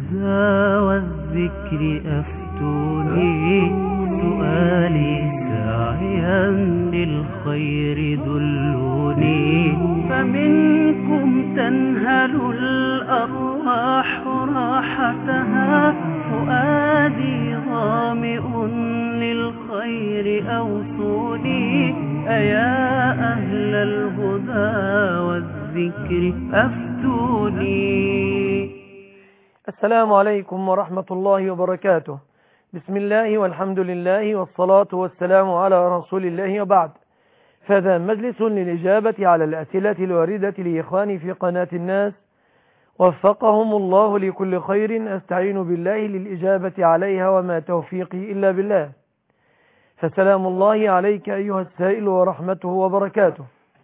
الهدى والذكر أفتوني، سؤالي ساعيا للخير دلوني، فمنكم تنهل الأرواح راحتها، فؤادي ظامئ للخير أوصوني، أيا أهل الهدى والذكر أفتوني. السلام عليكم ورحمة الله وبركاته. بسم الله والحمد لله والصلاة والسلام على رسول الله، وبعد. فهذا مجلس للإجابة على الأسئلة الواردة لإخواني في قناة الناس، وفقهم الله لكل خير. أستعين بالله للإجابة عليها، وما توفيقي إلا بالله. فسلام الله عليك أيها السائل ورحمته وبركاته.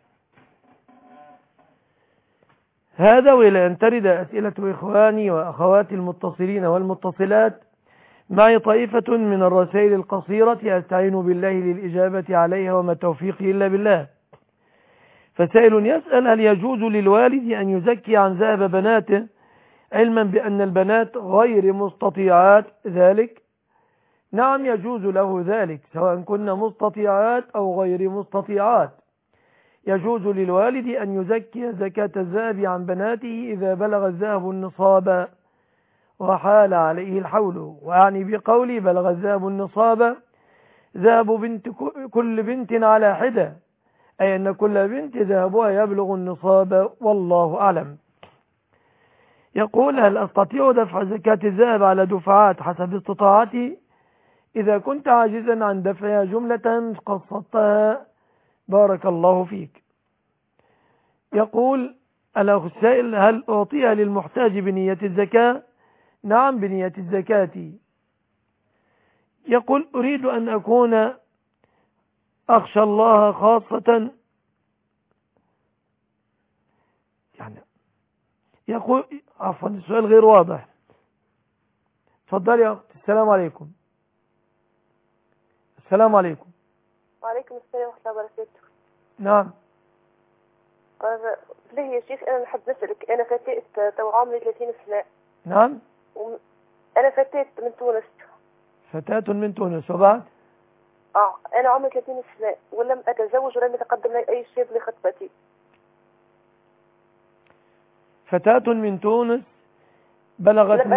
هذا وإلى أن ترد أسئلة إخواني وأخواتي المتصلين والمتصلات، معي طائفة من الرسائل القصيرة أستعين بالله للإجابة عليها، وما توفيقي إلا بالله. فسائل يسأل: هل يجوز للوالد أن يزكي عن ذهب بناته، علما بأن البنات غير مستطيعات ذلك؟ نعم، يجوز له ذلك، سواء كن مستطيعات أو غير مستطيعات. يجوز للوالد أن يزكي زكاة الذهب عن بناته إذا بلغ الذهب النصاب وحال عليه الحول. وأعني بقولي بلغ الذهب النصاب ذهب كل بنت على حدة، أي أن كل بنت ذهبها يبلغ النصاب، والله أعلم. يقول: هل أستطيع دفع زكاة الذهب على دفعات حسب استطاعتي؟ إذا كنت عاجزا عن دفعها جملة قسطتها، بارك الله فيك. يقول الأخ السائل: هل أعطيها للمحتاج بنية الزكاة؟ نعم، بنية الزكاة. يقول: أريد أن أكون أخشى الله خاصة، يعني يقول عفوا السؤال غير واضح. تفضل يا أخت. السلام عليكم. السلام عليكم. وعليكم السلام ورحمة الله وبركاته. نعم. ليه يا شيخ، أنا نحب نسألك. أنا فتاة تو عمري 30 سنة. نعم. أنا فتاة من تونس. فتاة من تونس، وبعد؟ أنا عمري 30 سنة ولم أتزوج ولم يتقدم لي أي شاب لخطبتي. فتاة من تونس بلغت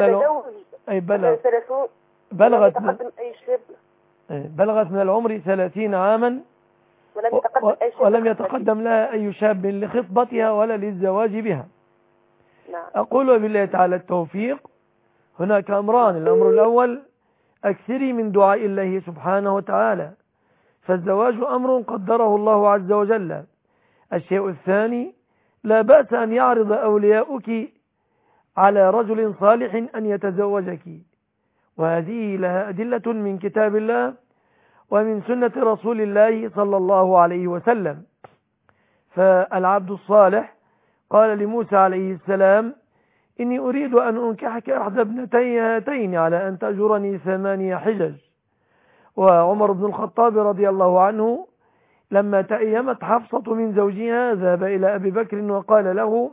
بلغت من العمر 30 عاما، ولم يتقدم لها أي شاب لخطبتها ولا للزواج بها. نعم. أقول وبالله تعالى التوفيق. هناك أمران: الأمر الأول: أكثري من دعاء الله سبحانه وتعالى، فالزواج أمر قدره الله عز وجل. الشيء الثاني: لا بأس أن يعرض أولياؤك على رجل صالح أن يتزوجك، وهذه لها أدلة من كتاب الله ومن سنة رسول الله صلى الله عليه وسلم. فالعبد الصالح قال لموسى عليه السلام: إني أريد أن أنكحك إحدى ابنتي هاتين على أن تأجرني 8 حجج. وعمر بن الخطاب رضي الله عنه لما تأيمت حفصة من زوجها ذهب إلى أبي بكر وقال له: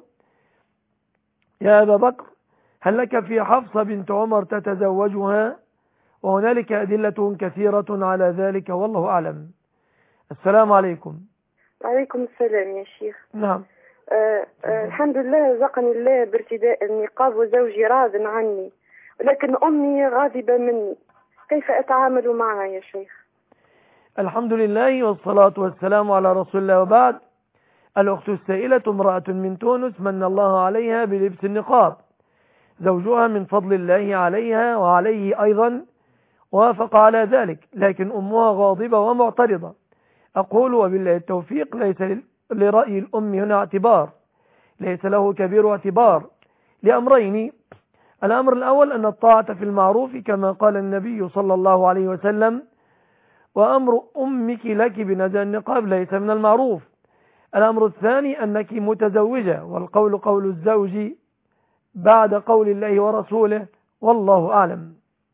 يا أبا بكر، هل لك في حفصة بنت عمر تتزوجها؟ وهنالك أدلة كثيرة على ذلك، والله أعلم. السلام عليكم. وعليكم السلام يا شيخ. نعم. الحمد لله، رزقني الله بارتداء النقاب وزوجي راض عني، ولكن أمي غاضبة مني، كيف أتعامل معها يا شيخ؟ الحمد لله والصلاة والسلام على رسول الله، وبعد. الأخت السائلة امرأة من تونس من الله عليها بلبس النقاب، زوجها من فضل الله عليها وعليه أيضا وافق على ذلك، لكن أمها غاضبة ومعترضة. أقول وبالله التوفيق: ليس لرأي الأم هنا اعتبار، ليس له كبير اعتبار، لأمرين: الأمر الأول أن الطاعة في المعروف كما قال النبي صلى الله عليه وسلم: وأمر أمك لك بنزع النقاب ليس من المعروف. الأمر الثاني أنك متزوجة، والقول قول الزوج بعد قول الله ورسوله، والله أعلم.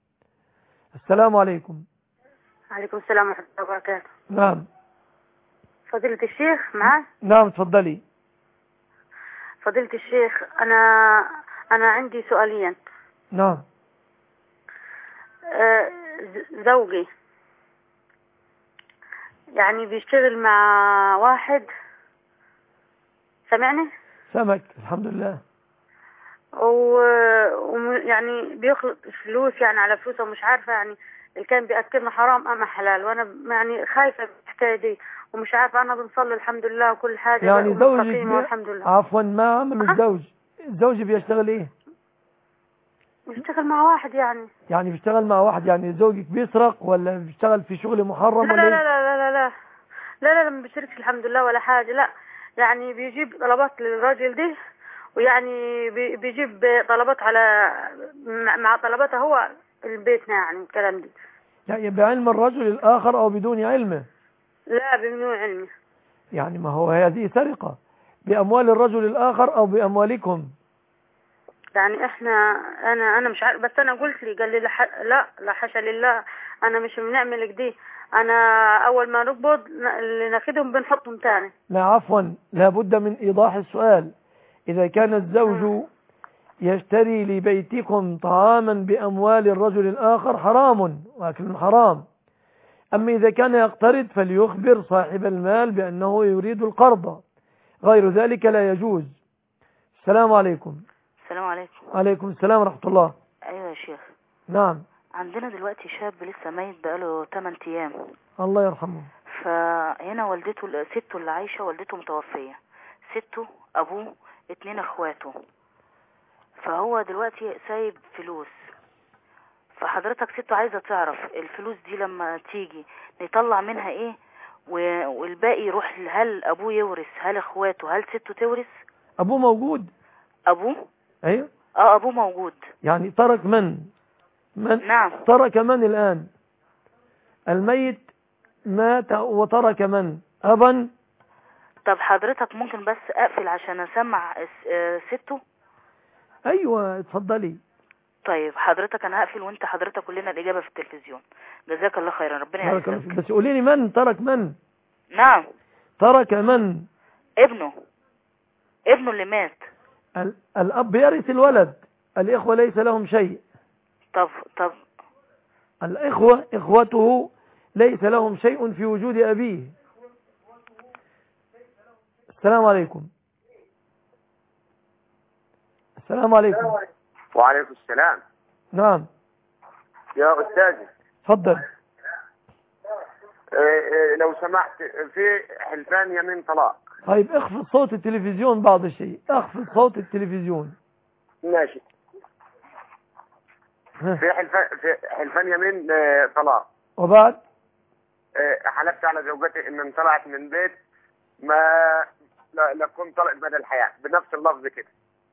السلام عليكم. وعليكم السلام ورحمة الله وبركاته. نعم. فضيلة الشيخ معه؟ نعم تفضلي. فضيلة الشيخ، أنا عندي سؤالين. نعم. زوجي يعني بيشتغل مع واحد، سمعني؟ سمك الحمد لله. يعني بيخلط فلوس يعني على فلوسه، ومش عارفة يعني اللي كان بيأكلنا حرام أم حلال، وأنا يعني خايفة من الحكاية دي ومش عارفة. أنا بنصلي الحمد لله وكل حاجة يعني ومستقيمة والحمد لله. عفوا، ما عمل الزوج بيشتغل ايه؟ بيشتغل مع واحد يعني بيشتغل مع واحد، يعني زوجك بيسرق ولا بيشتغل في شغل محرم لا ولا لا ايه؟ لا لا لا لا لا لا لا، ما بيشتركش الحمد لله ولا حاجة. لا يعني بيجيب طلبات للراجل دي، ويعني بيجيب طلبات على مع طلباته هو البيتنا، يعني الكلام دي. يعني بعلم الرجل الآخر أو بدون علمه؟ لا، بمنوع علمي. يعني ما هو هذه سرقة بأموال الرجل الآخر أو بأموالكم. يعني انا مش عارف، بس انا قلت لي، قال لي لا حاشا لله، انا مش بنعمل كده. انا اول ما نقبض اللي ناخدهم بنحطهم تاني. لا عفوا، لابد من إيضاح السؤال. إذا كان الزوج يشتري لبيتكم طعاما بأموال الرجل الآخر حرام وأكل حرام. أما إذا كان يقترض فليخبر صاحب المال بأنه يريد القرض، غير ذلك لا يجوز. السلام عليكم. السلام عليكم. عليكم السلام ورحمة الله. ايوه يا شيخ. نعم. عندنا دلوقتي شاب لسه ميت بقاله 8 ايام. الله يرحمه. فهنا والدته، سته اللي عايشة، والدته متوفية، سته ابوه 2 اخواته، فهو دلوقتي سايب فلوس. فحضرتك سته عايزة تعرف الفلوس دي لما تيجي نطلع منها ايه، والباقي يروح، هل ابوه يورث، هل اخواته، هل سته تورث؟ ابوه موجود؟ ابوه ايوه. ابوه موجود. يعني ترك من نعم. ترك من الآن؟ الميت مات وترك من؟ أبا؟ طب حضرتك ممكن بس اقفل عشان اسمع سته؟ ايوه اتفضلي. طيب حضرتك انا هقفل، وانت حضرتك كلنا الاجابة في التلفزيون. جزاك الله خيرا، ربنا يعزك. بس قولي لي من ترك من؟ نعم. ترك من؟ ابنه اللي مات. الأب يرث الولد، الإخوة ليس لهم شيء. طب إخوته ليس لهم شيء في وجود أبيه. السلام عليكم. السلام عليكم. وعليكم السلام. نعم يا أستاذي. تفضل. لو سمحت، في حلفان يمين طلاق. طيب اخفض صوت التلفزيون بعض الشيء، اخفض صوت التلفزيون. ماشي. في حلفان يمين طلاق. وبعد؟ حلفت على زوجتي ان انطلعت من بيت ما لا كنت طلقت مدى الحياة بنفس اللفظ كده.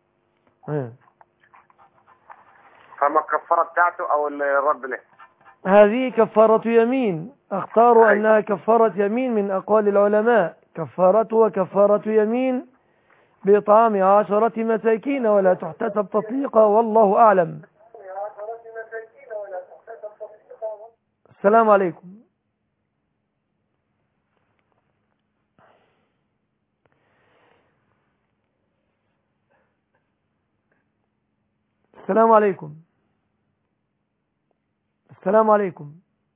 فما الكفارة بتاعته او الرد له؟ هذه كفارة يمين، اختاروا انها كفارة يمين من اقوال العلماء. كفارته وكفارة يمين بإطعام 10 مساكين ولا تحتسب تطليقا، والله أعلم. السلام عليكم. السلام عليكم. السلام عليكم.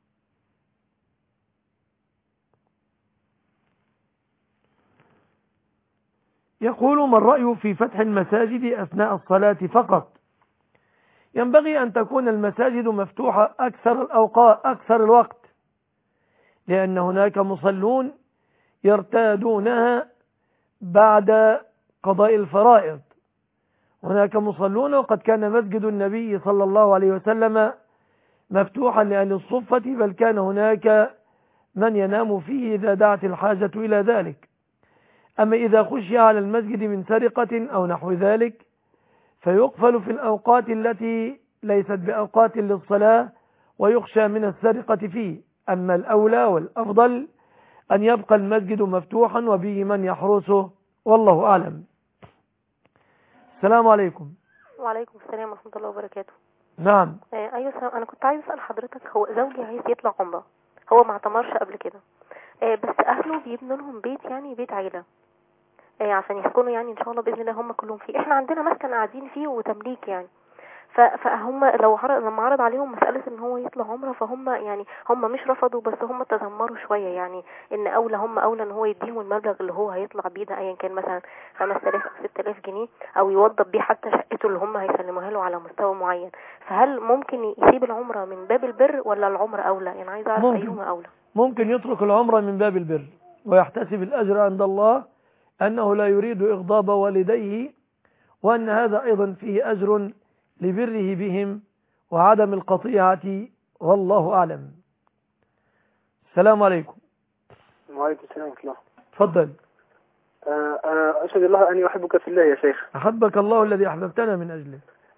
يقول: ما الرأي في فتح المساجد أثناء الصلاة فقط؟ ينبغي أن تكون المساجد مفتوحة أكثر الوقت، لأن هناك مصلون يرتادونها بعد قضاء الفرائض. هناك مصلون، وقد كان مسجد النبي صلى الله عليه وسلم مفتوحا لأهل الصفة، بل كان هناك من ينام فيه إذا دعت الحاجة إلى ذلك. أما إذا خشي على المسجد من سرقة أو نحو ذلك فيقفل في الأوقات التي ليست بأوقات للصلاة ويخشى من السرقة فيه. أما الأولى والأفضل أن يبقى المسجد مفتوحا وبه من يحرسه، والله أعلم. السلام عليكم. وعليكم السلام ورحمة الله وبركاته. نعم. أيوة، أنا كنت عايز أسأل حضرتك، هو زوجي عايز يطلع عمرة، هو ما اعتمرش قبل كده، بس أهله بيبنوا لهم بيت، يعني بيت عيلة، عشان يسكنوا يعني إن شاء الله بإذن الله هم كلهم فيه. إحنا عندنا مسكن قاعدين فيه وتمليك يعني، فهم لو لما عرض عليهم مسألة ان هو يطلع عمرة، فهم يعني هم مش رفضوا، بس هم تذمروا شوية، يعني ان هم اولى ان هو يديهم المبلغ اللي هو هيطلع بيه ده، ايا كان مثلا 5000 او 6000 جنيه، او يوضب بيه حتى شقته اللي هم هيسلموها له على مستوى معين. فهل ممكن يسيب العمرة من باب البر ولا العمرة اولى؟ يعني عايز اعرف ايهما اولى. ممكن يترك العمرة من باب البر ويحتسب الأجر عند الله أنه لا يريد إغضاب والديه، وأن هذا أيضا فيه أجر لبره بهم وعدم القطيعة، والله أعلم. السلام عليكم. وعليكم السلام ورحمة الله. تفضل. أنا أشهد الله أني أحبك في الله يا شيخ. أحبك الله الذي أحببتنا من أجله.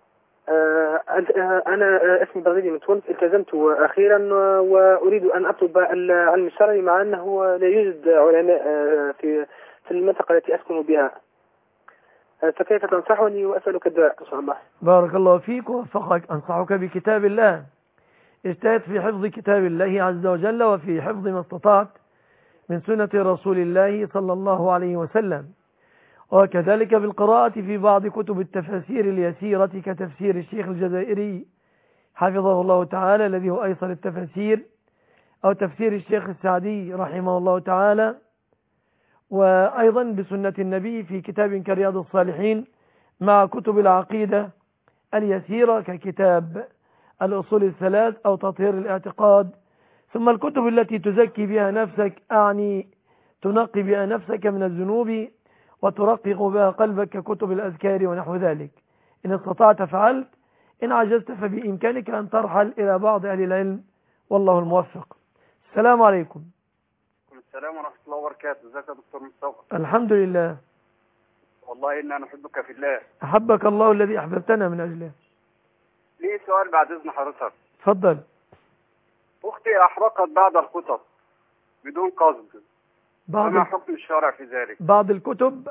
أنا اسمي بغدادي من تونس، التزمت أخيرا وأريد أن أطلب العلم الشرعي، مع أنه لا يوجد علماء في المنطقة التي أسكن بها، فكيف تنصحني؟ وأسألك الدعاء إن شاء الله. بارك الله فيك ووفقك. أنصحك بكتاب الله، اجتهد في حفظ كتاب الله عز وجل وفي حفظ ما استطعت من سنة رسول الله صلى الله عليه وسلم، وكذلك بالقراءة في بعض كتب التفاسير اليسيرة كتفسير الشيخ الجزائري حفظه الله تعالى الذي هو أيسر التفاسير، أو تفسير الشيخ السعدي رحمه الله تعالى، وأيضا بسنة النبي في كتاب كرياض الصالحين، مع كتب العقيدة اليسيرة ككتاب الأصول الثلاث أو تطهير الاعتقاد، ثم الكتب التي تزكي بها نفسك، أعني تنقي بها نفسك من الذنوب وترقق بها قلبك ككتب الأذكار ونحو ذلك. إن استطعت فعلت، إن عجزت فبإمكانك أن ترحل إلى بعض أهل العلم، والله الموفق. السلام عليكم. السلام ورحمة الله وبركاته. ازيك يا دكتور مصطفى؟ الحمد لله. والله إن أنا أحبك في الله. أحبك الله الذي أحببتنا من أجله. ليه سؤال بعد إذن حضرتك. تفضل. أختي أحرقت بعض الكتب بدون قصد، فما حكم الشرع في ذلك؟ بعض الكتب،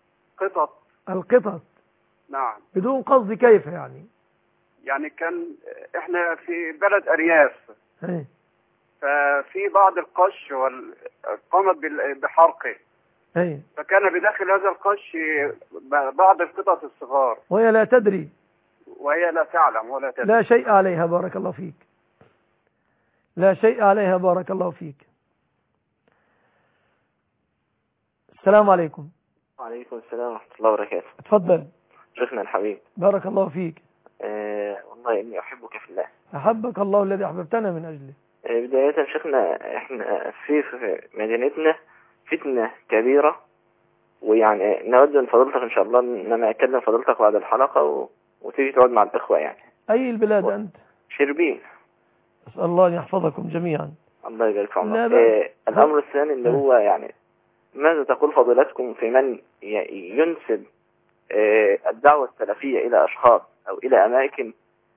القطط نعم. بدون قصد كيف يعني؟ يعني كان إحنا في بلد أرياف، ففي بعض القش قامت بحرقه، فكان بداخل هذا القش بعض القطط الصغار، وهي لا تدري، وهي لا تعلم ولا تدري. لا شيء عليها، بارك الله فيك، لا شيء عليها، بارك الله فيك. السلام عليكم. وعليكم السلام ورحمة الله وبركاته. تفضل شيخنا الحبيب. بارك الله فيك. والله إني أحبك في الله. أحبك الله الذي أحببتنا من أجله. بداية شيخنا، إحنا في مدينتنا فتنة كبيرة، ويعني نود من فضلتك إن شاء الله إن أنا أكلم فضلتك بعد الحلقة وتيجي تقعد مع الإخوة يعني. أي البلاد أنت؟ شربين. أسأل الله أن يحفظكم جميعا. الله يبارك في عمرك. الأمر الثاني اللي هو يعني ماذا تقول فضيلتكم في من ينسب الدعوة السلفية إلى أشخاص أو إلى أماكن،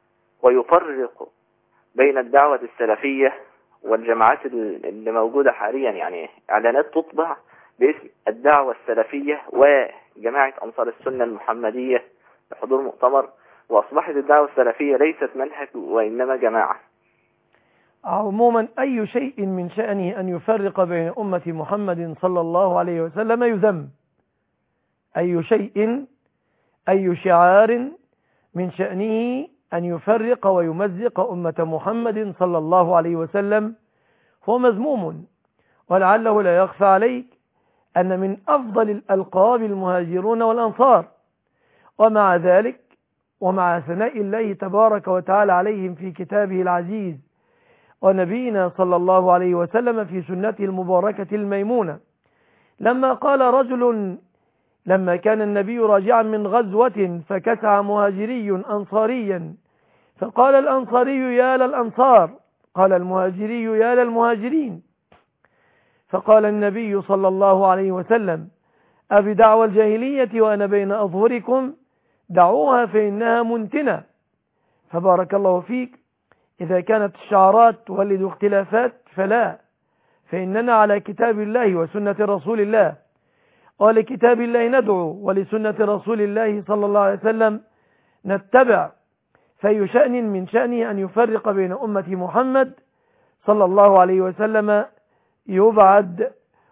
ويفرق بين الدعوة السلفية والجماعات اللي موجودة حاليا؟ يعني إعلانات تطبع باسم الدعوة السلفية وجماعة أنصار السنة المحمدية لحضور مؤتمر، وأصبحت الدعوة السلفية ليست منهج وإنما جماعة. عموما أي شيء من شأنه أن يفرق بين أمة محمد صلى الله عليه وسلم يذم. أي شيء، أي شعار من شأنه أن يفرق ويمزق أمة محمد صلى الله عليه وسلم هو مذموم. ولعله لا يخفى عليك أن من أفضل الألقاب المهاجرون والأنصار، ومع ذلك ومع ثناء الله تبارك وتعالى عليهم في كتابه العزيز ونبينا صلى الله عليه وسلم في سنته المباركة الميمونة، لما قال رجل لما كان النبي راجعا من غزوة فكسع مهاجري أنصاريا، فقال الأنصاري يا للأنصار، قال المهاجري يا للمهاجرين، فقال النبي صلى الله عليه وسلم أبدعوى الجاهلية وأنا بين أظهركم دعوها فإنها منتنة. فبارك الله فيك، إذا كانت الشعارات تولد اختلافات فلا، فإننا على كتاب الله وسنة رسول الله، ولكتاب الله ندعو ولسنة رسول الله صلى الله عليه وسلم نتبع. فأي شأن من شأنه أن يفرق بين أمة محمد صلى الله عليه وسلم يبعد،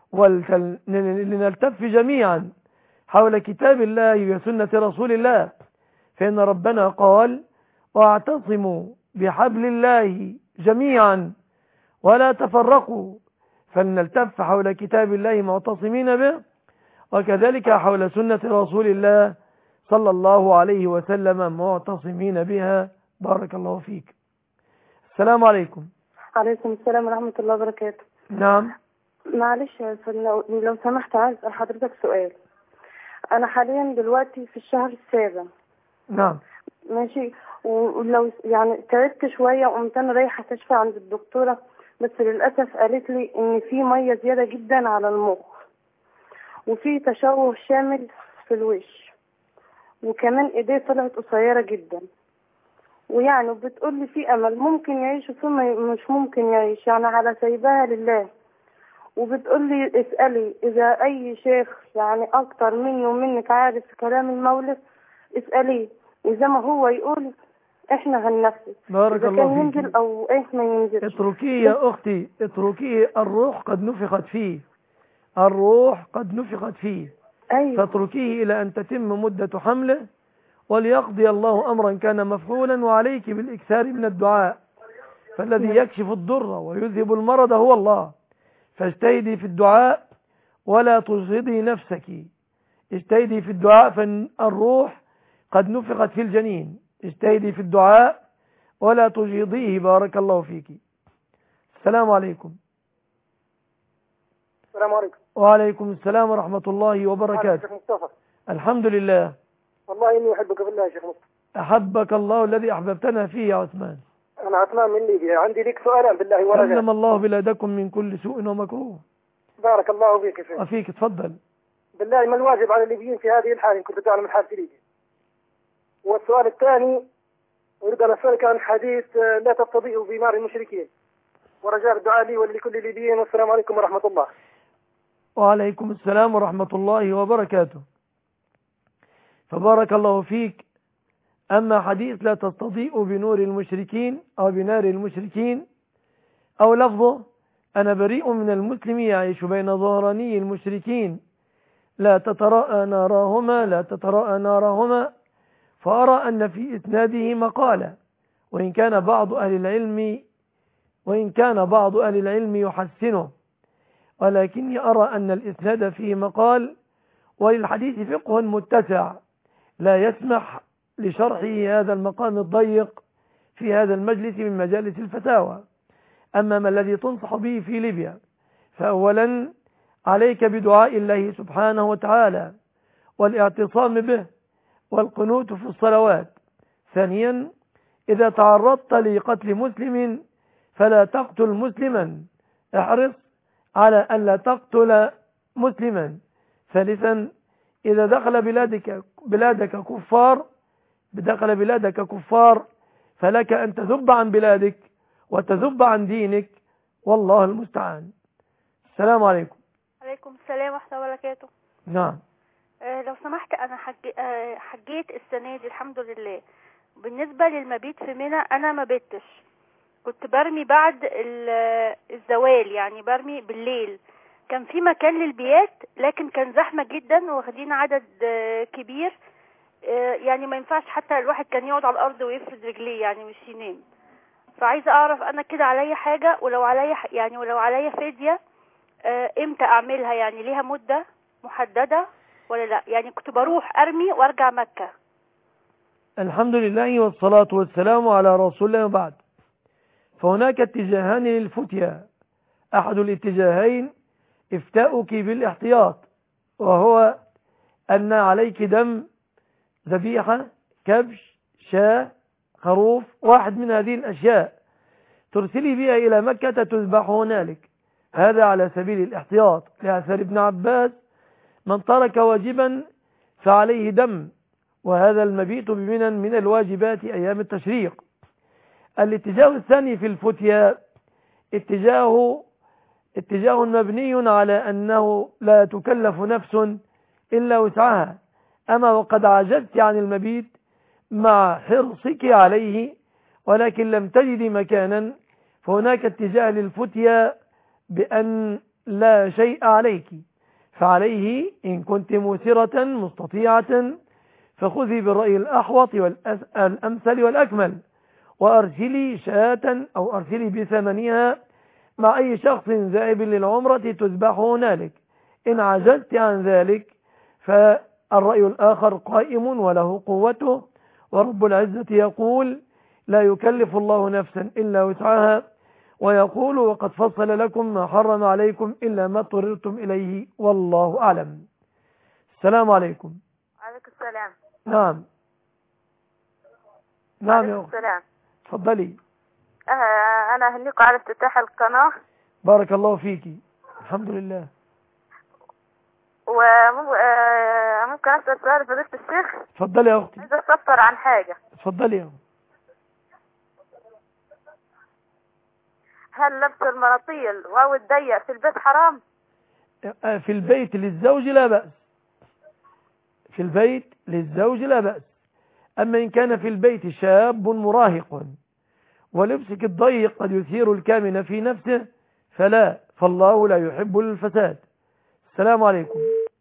ولنلتف جميعا حول كتاب الله وسنة رسول الله، فإن ربنا قال واعتصموا بحبل الله جميعا ولا تفرقوا، فلنلتف حول كتاب الله معتصمين به، وكذلك حول سنة رسول الله صلى الله عليه وسلم معتصمين بها. بارك الله فيك. السلام عليكم. عليكم السلام ورحمة الله وبركاته. نعم. معلش يا أستاذ، لو سمحت عايز أسأل حضرتك سؤال. أنا حاليا دلوقتي في الشهر السابع. نعم. ماشي. ولو يعني تعبت شوية وقمت أنا رايحة كشف عند الدكتورة، بس للأسف قالت لي إن في مية زيادة جدا على المخ، وفي تشوه شامل في الوش، وكمان إيديه طلعت قصيرة جدا، ويعني بتقول لي في أمل ممكن يعيش وثم مش ممكن يعيش، يعني على سايبها لله. وبتقول لي اسألي إذا أي شيخ يعني أكتر مني ومنك عارف كلام المولد اسأليه، وزي ما هو يقول احنا هننفذ. بارك الله فيك. ينزل او ايه ما ينزلش. اتركيه يا اختي، اتركيه، الروح قد نفخت فيه، الروح قد نفخت فيه. أيوة. فاتركيه الى ان تتم مدة حمله، وليقضي الله امرا كان مفعولا، وعليك بالاكثار من الدعاء، فالذي يكشف الضر ويذهب المرض هو الله. فاجتهدي في الدعاء ولا تجهضي نفسك، اجتهدي في الدعاء فالروح قد نفخت في الجنين. اجتهدي في الدعاء ولا تجهضيه. بارك الله فيك. السلام عليكم. السلام عليكم. وعليكم السلام ورحمة الله وبركاته. شيخ مصطفى. الحمد لله. والله إني أحبك في الله يا شيخ مصطفى. أحبك الله الذي أحببتنا فيه يا عثمان. أنا عثمان من ليبيا، عندي لك سؤالان بالله ورجاء. سلم الله بلادكم من كل سوء ومكروه. بارك الله فيك يا شيخ. وفيك، تفضل. بالله ما الواجب على الليبيين في هذه الحالة إن كنت تعلم الحال في ليبيا؟ والسؤال الثاني أريد أن أسألك عن حديث لا تستضيئوا بنار المشركين، ورجاء الدعاء لي ولكل الليبيين، والسلام عليكم ورحمة الله. وعليكم السلام ورحمة الله وبركاته. فبارك الله فيك. أما حديث لا تستضيئوا بنور المشركين أو بنار المشركين، أو لفظه أنا بريء من المسلم يعيش بين ظهراني المشركين لا تتراءى نارهما لا تتراءى نارهما، فأرى أن في إسناده مقالة، وإن كان بعض أهل العلم يحسنه، ولكني أرى أن الإسناد فيه مقال، وللحديث فقه متسع لا يسمح لشرحه هذا المقام الضيق في هذا المجلس من مجالس الفتاوى. أما ما الذي تنصح به في ليبيا، فأولا عليك بدعاء الله سبحانه وتعالى والاعتصام به والقنوت في الصلوات. ثانيا إذا تعرضت لقتل مسلم فلا تقتل مسلما، احرص على أن لا تقتل مسلما. ثالثا إذا دخل بلادك كفار فلك أن تذب عن بلادك وتذب عن دينك، والله المستعان. السلام عليكم. عليكم السلام ورحمة الله وبركاته. نعم. لو سمحت أنا حجيت السنة دي الحمد لله. بالنسبة للمبيت في منى أنا ما بيتش، كنت برمي بعد الزوال، يعني برمي بالليل. كان في مكان للبيات لكن كان زحمة جدا واخدين عدد كبير، يعني ما ينفعش حتى الواحد كان يقعد على الأرض ويفرد رجليه يعني مش ينام. فعايزة أعرف أنا كده عليا حاجة، ولو عليا فدية امتى أعملها؟ يعني ليها مدة محددة ولا لا؟ يعني كنت بروح أرمي وأرجع مكة. الحمد لله والصلاة والسلام على رسول الله. وبعد، فهناك اتجاهان للفتية. أحد الاتجاهين إفتاؤك بالاحتياط، وهو أن عليك دم ذبيحة، كبش، شاة، خروف، واحد من هذه الأشياء ترسلي بها إلى مكة تذبح هنالك. هذا على سبيل الاحتياط، لأثر ابن عباس من ترك واجبا فعليه دم، وهذا المبيت بمنى من الواجبات أيام التشريق. الاتجاه الثاني في الفتية اتجاه مبني على أنه لا تكلف نفس إلا وسعها. أما وقد عجزت عن المبيت مع حرصك عليه ولكن لم تجد مكانا، فهناك اتجاه للفتية بأن لا شيء عليك، فعليه إن كنت موسرة مستطيعة فخذي بالرأي الأحوط والأمثل والأكمل، وأرسلي شاة أو أرسلي بثمنها مع أي شخص ذاهب للعمرة تذبح هنالك. إن عجزت عن ذلك فالرأي الآخر قائم وله قوته، ورب العزة يقول: لا يكلف الله نفسا إلا وسعها، ويقول: وقد فصل لكم ما حرم عليكم إلا ما اضطررتم إليه والله أعلم. السلام عليكم. عليكم السلام. نعم نعم يا أخت. السلام. تفضلي. أنا أهنيكم على افتتاح القناة. بارك الله فيكي. الحمد لله. وممكن أسأل سؤال فضيلة الشيخ؟ تفضلي يا أختي. عايزة أستفسر عن حاجة. تفضلي يا أختي. هل لبس المناطيل واو الضيق في البيت حرام؟ في البيت للزوج لا بأس، في البيت للزوج لا بأس. أما إن كان في البيت شاب مراهق ولبسك الضيق قد يثير الكامن في نفسه فلا، فالله لا يحب الفساد. السلام عليكم.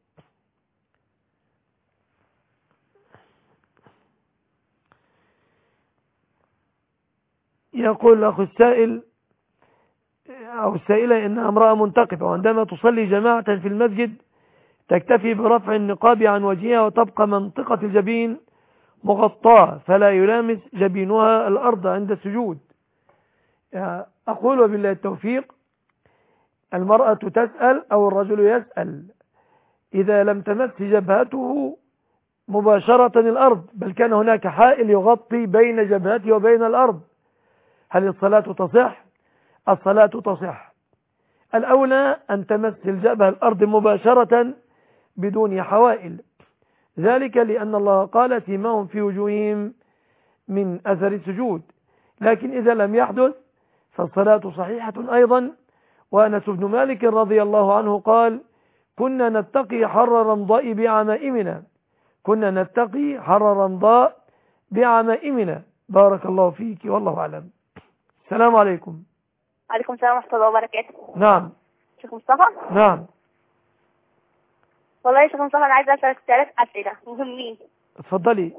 يقول الأخ السائل أو السائلة إنها امرأة منتقبة، وعندما تصلي جماعة في المسجد تكتفي برفع النقاب عن وجهها وتبقى منطقة الجبين مغطاة فلا يلامس جبينها الأرض عند السجود. أقول وبالله التوفيق، المرأة تسأل أو الرجل يسأل إذا لم تمس جبهته مباشرة الأرض، بل كان هناك حائل يغطي بين جبهته وبين الأرض، هل الصلاة تصح؟ الصلاة تصح. الأولى أن تمس الجبهة الأرض مباشرة بدون حوائل، ذلك لأن الله قال: سيماهم في وجوههم من أثر السجود. لكن إذا لم يحدث فالصلاة صحيحة أيضا. وأنس بن مالك رضي الله عنه قال: كنا نتقي حر رمضاء بعمائمنا، كنا نتقي حر رمضاء بعمائمنا. بارك الله فيك والله أعلم. السلام عليكم. عليكم السلام ورحمة الله وبركاته. نعم. شيخ مصطفى. نعم. والله يا شيخ مصطفى أنا عايزة أسألك 3 أسئلة مهمين. اتفضلي.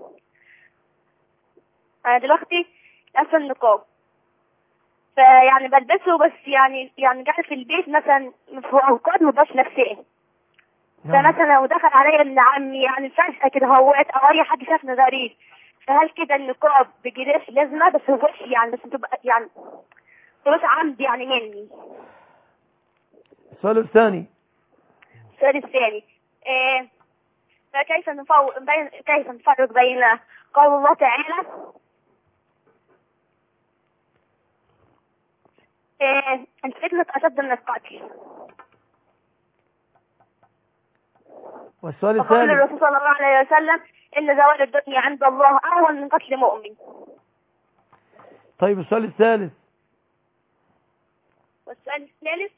أنا دلوقتي لابسة النقاب، فيعني بلبسه بس يعني قاعدة في البيت مثلا في أوقات مبقاش لابساه. فمثلا لو دخل عليا ابن عمي يعني فجأة كده هوت أو أي حد شافني غريب، فهل كده النقاب بجلاش لازمة بس مبقاش يعني بس تبقى يعني مبقاش عمد يعني مني؟ السؤال الثاني. السؤال الثاني فكيف نفرق بين قول الله تعالى الفتنة أشد من القتل، والسؤال الثالث وقول الرسول صلى الله عليه وسلم إن زوال الدنيا عند الله أهون من قتل مؤمن. طيب السؤال الثالث. والسؤال الثالث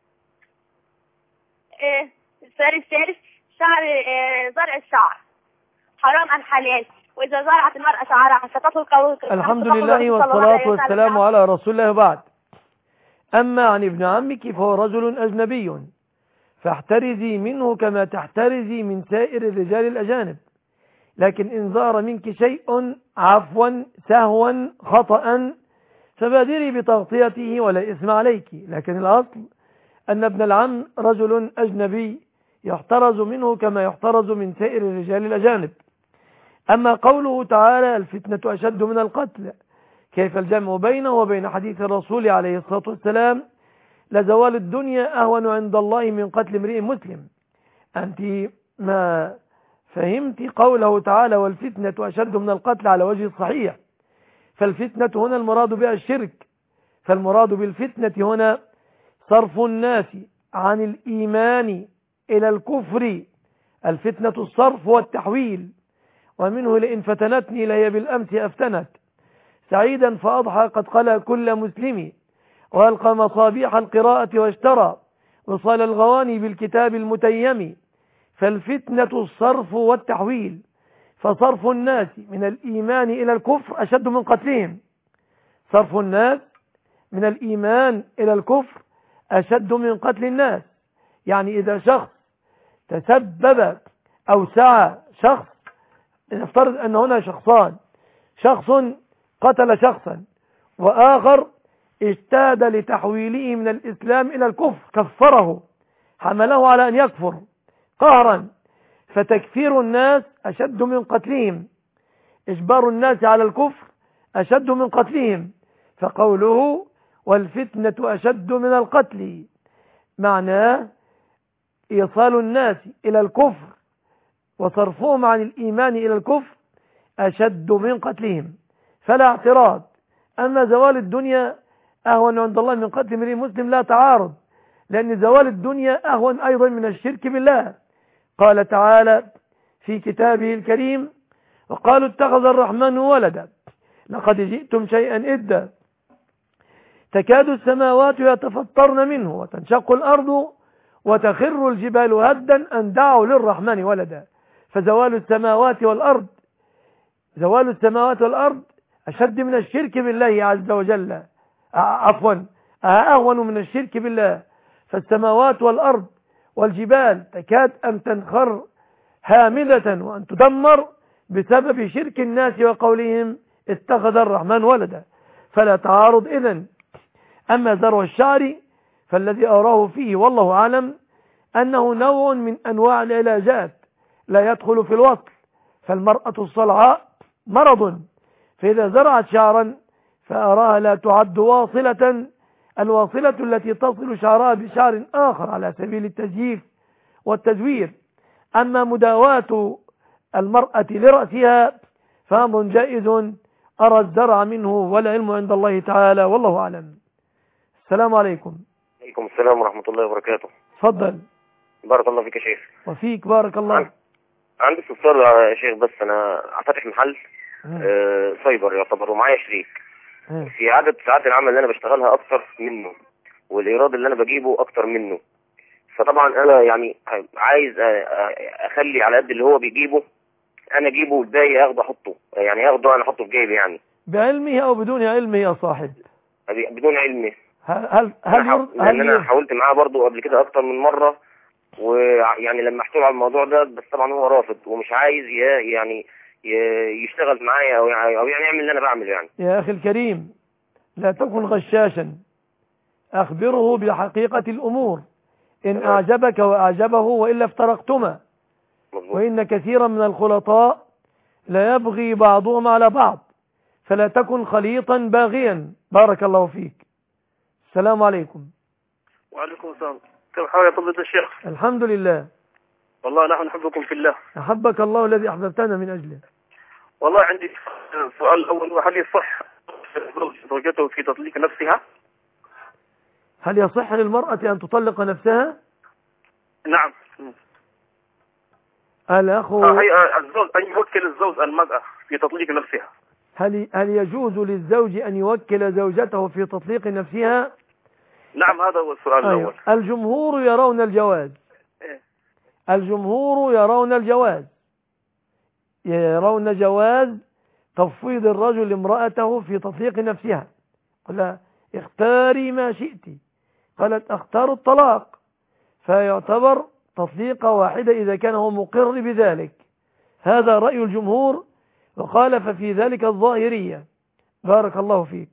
زرع الشعر حرام أم حلال؟ وإذا زرعت المرأة شعرها فتطلق. الحمد لله والصلاة والسلام على رسول الله بعد. أما عن ابن عمك فهو رجل أجنبي فاحترزي منه كما تحترزي من سائر الرجال الأجانب، لكن إن ظهر منك شيء عفوا سهوا خطأ فبادري بتغطيته ولا إثم عليك، لكن الأصل أن ابن العم رجل أجنبي يحترز منه كما يحترز من سائر الرجال الأجانب. أما قوله تعالى الفتنة أشد من القتل، كيف الجمع بينه وبين حديث الرسول عليه الصلاة والسلام لزوال الدنيا أهون عند الله من قتل امرئ مسلم؟ أنت ما فهمت قوله تعالى والفتنة أشد من القتل على وجه الصحيح، فالفتنة هنا المراد بها الشرك، فالمراد بالفتنة هنا صرف الناس عن الإيمان إلى الكفر، الفتنة الصرف والتحويل. ومنه لئن فتنتني لهي بالأمس أفتنت سعيدا فأضحى قد قلى كل مسلم، وألقى مصابيح القراءة واشترى وصال الغواني بالكتاب المتيم. فالفتنة الصرف والتحويل، فصرف الناس من الإيمان إلى الكفر أشد من قتلهم، صرف الناس من الإيمان إلى الكفر أشد من قتل الناس. يعني إذا شخص تسبب أو سعى شخص نفترض أن هنا شخصان، شخص قتل شخصا وآخر اجتهد لتحويله من الإسلام إلى الكفر، كفره، حمله على أن يكفر قهرا، فتكفير الناس أشد من قتلهم، إجبار الناس على الكفر أشد من قتلهم، فقوله والفتنة أشد من القتل معناه إيصال الناس إلى الكفر وصرفهم عن الإيمان إلى الكفر أشد من قتلهم، فلا اعتراض. أما زوال الدنيا أهون عند الله من قتل امرئ مسلم لا تعارض، لأن زوال الدنيا أهون أيضا من الشرك بالله. قال تعالى في كتابه الكريم وقالوا اتخذ الرحمن ولدا لقد جئتم شيئا إدا تكاد السماوات يتفطرن منه وتنشق الأرض وتخر الجبال هدا أن دعوا للرحمن ولدا. فزوال السماوات والأرض أشد من الشرك بالله عز وجل، أهون من الشرك بالله. فالسماوات والأرض والجبال تكاد أن تنخر هامدة وأن تدمر بسبب شرك الناس وقولهم اتخذ الرحمن ولدا، فلا تعارض إذن. أما ذرو الشعر فالذي أراه فيه والله أعلم أنه نوع من أنواع العلاجات لا يدخل في الوصل، فالمرأة الصلعاء مرض، فإذا زرعت شعرا فأراها لا تعد واصلة، الواصلة التي تصل شعرها بشعر آخر على سبيل التزييف والتزوير. أما مداواة المرأة لرأسها فأمر جائز أرى الزرع منه والعلم عند الله تعالى والله أعلم. السلام عليكم. عليكم السلام ورحمة الله وبركاته. تفضل. بارك الله فيك يا شيخ. وفيك بارك الله. عندي استفسار يا شيخ، بس أنا فاتح محل سايبر يعتبر ومعايا شريك. في عدد ساعات العمل اللي أنا بشتغلها أكتر منه والإيراد اللي أنا بجيبه أكتر منه، فطبعا أنا يعني عايز أخلي على قد اللي هو بيجيبه أنا أجيبه والباقي أخده أحطه، يعني أخده أنا أحطه في جيبي. يعني بعلمه أو بدون علمه يا صاحب؟ بدون علمه. هل أنا حاولت معاه برضو قبل كده أكتر من مرة، ويعني لما احكي له على الموضوع ده بس طبعا هو رافض ومش عايز يعني يشتغل معايا أو يعني يعمل اللي أنا بعمله. يعني يا أخي الكريم لا تكن غشاشا، أخبره بحقيقة الأمور، إن أعجبك وأعجبه وإلا افترقتما. وإن كثيرا من الخلطاء لا يبغي بعضهم على بعض، فلا تكن خليطا باغيا. بارك الله فيك. السلام عليكم. وعليكم السلام. كيف حالك يا فضيلة الشيخ؟ الحمد لله. والله نحن نحبكم في الله. أحبك الله الذي أحببتنا من أجله. والله عندي سؤال أول، هل يصح زوجته في تطليق نفسها؟ هل يصح للمرأة أن تطلق نفسها؟ نعم. الأخ الزوج أن يوكل الزوج المرأة في تطليق نفسها. هل يجوز للزوج أن يوكل زوجته في تطليق نفسها؟ نعم هذا هو السؤال الأول. الجمهور يرون الجواز. الجمهور يرون جواز تفويض الرجل امرأته في تطليق نفسها. قال اختاري ما شئت، قالت اختار الطلاق، فيعتبر تطليقة واحدة إذا كان هو مقر بذلك. هذا رأي الجمهور، وخالف في ذلك الظاهرية. بارك الله فيك.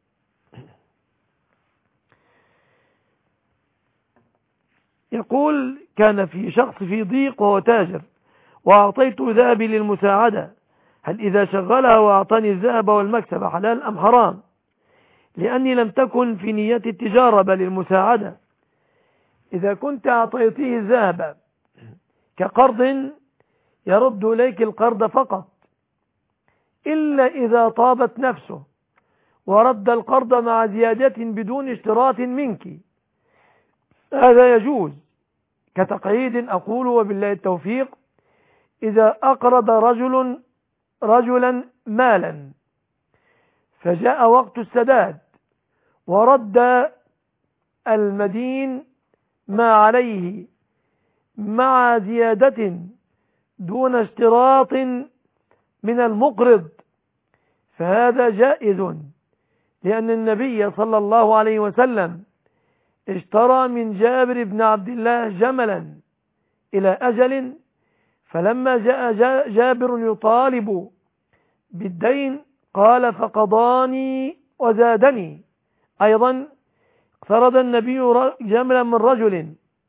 يقول كان في شخص في ضيق وهو تاجر، وأعطيت ذهبي للمساعدة، هل إذا شغلها وأعطاني الذهب والمكسب حلال أم حرام؟ لأني لم تكن في نية التجارة بل المساعدة. إذا كنت أعطيتيه الذهب كقرض يرد إليك القرض فقط، إلا إذا طابت نفسه ورد القرض مع زيادة بدون اشتراط منك، هذا يجوز كتقعيد. أقول وبالله التوفيق: إذا أقرض رجلا مالا فجاء وقت السداد ورد المدين ما عليه مع زيادة دون اشتراط من المقرض، فهذا جائز، لأن النبي صلى الله عليه وسلم اشترى من جابر بن عبد الله جملا إلى أجل فلما جاء جابر يطالب بالدين قال فقضاني وزادني. أيضا اقترض النبي جملا من رجل،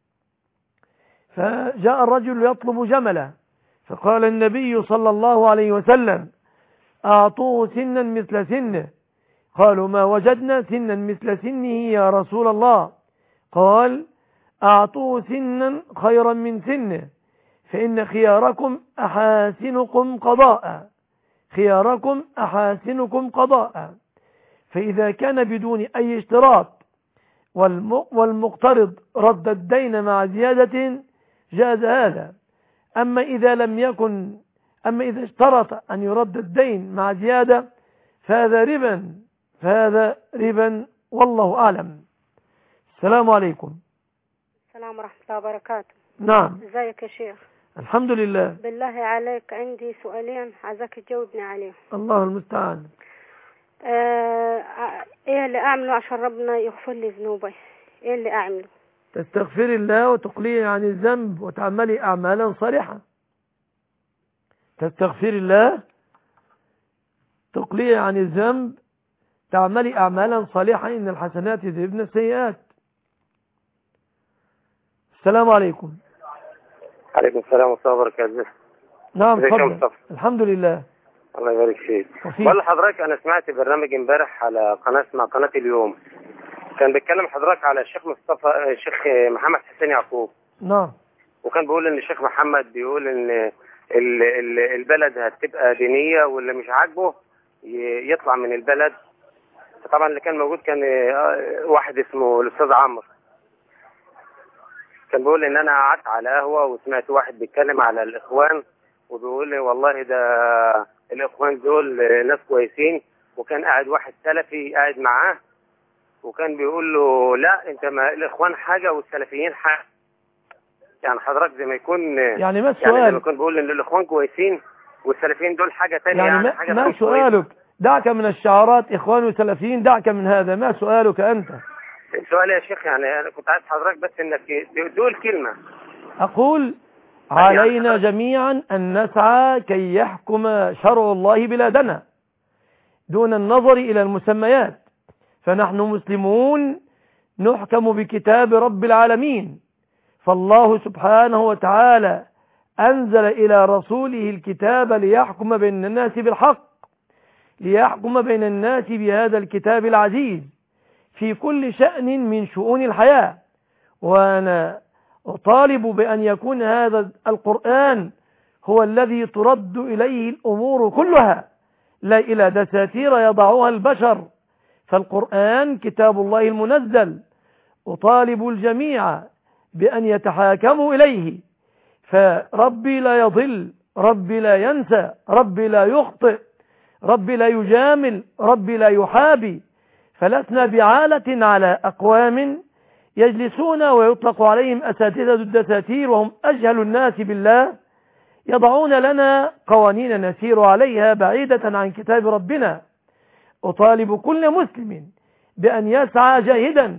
فجاء الرجل يطلب جمله، فقال النبي صلى الله عليه وسلم أعطوه سنا مثل سنه. قالوا ما وجدنا سنا مثل سنه يا رسول الله. قال أعطوه سنا خيرا من سنه، فإن خياركم أحاسنكم قضاء، خياركم أحاسنكم قضاء. فإذا كان بدون أي اشتراط والمقترض رد الدين مع زيادة جاز هذا. أما إذا اشترط أن يرد الدين مع زيادة فهذا ربا والله أعلم. السلام عليكم. السلام ورحمة الله وبركاته. نعم. ازيك يا شيخ؟ الحمد لله. بالله عليك عندي سؤالين عايزك تجاوبني عليهم. الله المستعان. ايه اللي اعمله عشان ربنا يغفر لي ذنوبي؟ ايه اللي اعمله؟ تستغفري الله وتقلعي عن الذنب وتعملي اعمالا صالحة. تستغفري الله، تقلعي عن الذنب، تعملي اعمالا صالحة، ان الحسنات يذهبن السيئات. السلام عليكم. عليكم السلام ورحمة الله وبركاته. نعم تفضل. الحمد لله. الله يبارك فيك. بقول لحضرتك انا سمعت برنامج امبارح على قناه اسمها قناه اليوم، كان بيتكلم حضرتك على الشيخ الشيخ محمد حسين يعقوب. نعم. وكان بيقول ان الشيخ محمد بيقول ان البلد هتبقى دينيه واللي مش عاجبه يطلع من البلد. طبعا اللي كان موجود كان واحد اسمه الاستاذ عمرو، كان بيقول ان انا قعدت على قهوه وسمعت واحد بيتكلم على الاخوان وبيقول لي والله ده الاخوان دول ناس كويسين، وكان قاعد واحد سلفي قاعد معاه وكان بيقول له لا انت ما الاخوان حاجه والسلفيين حاجه. يعني حضرتك زي ما يكون يعني زي ما يكون بيقول ان الاخوان كويسين والسلفيين دول حاجه ثانيه. يعني حاجه ما سؤالك؟ دعك من الشعارات اخوان وسلفيين، دعك من هذا، ما سؤالك انت؟ السؤال يا شيخ يعني انا كنت عايز حضرتك بس انك تقول كلمه. اقول علينا جميعا أن نسعى كي يحكم شرع الله بلادنا دون النظر إلى المسميات، فنحن مسلمون نحكم بكتاب رب العالمين، فالله سبحانه وتعالى أنزل إلى رسوله الكتاب ليحكم بين الناس بالحق، ليحكم بين الناس بهذا الكتاب العزيز في كل شأن من شؤون الحياة. وأنا أطالب بأن يكون هذا القرآن هو الذي ترد إليه الأمور كلها، لا إلى دساتير يضعها البشر، فالقرآن كتاب الله المنزل. أطالب الجميع بأن يتحاكموا إليه، فربي لا يضل، ربي لا ينسى، ربي لا يخطئ، ربي لا يجامل، ربي لا يحابي. فلسنا بعالة على أقوام يجلسون ويطلق عليهم أساتذة الدساتير وهم أجهل الناس بالله، يضعون لنا قوانين نسير عليها بعيدة عن كتاب ربنا. أطالب كل مسلم بأن يسعى جاهدا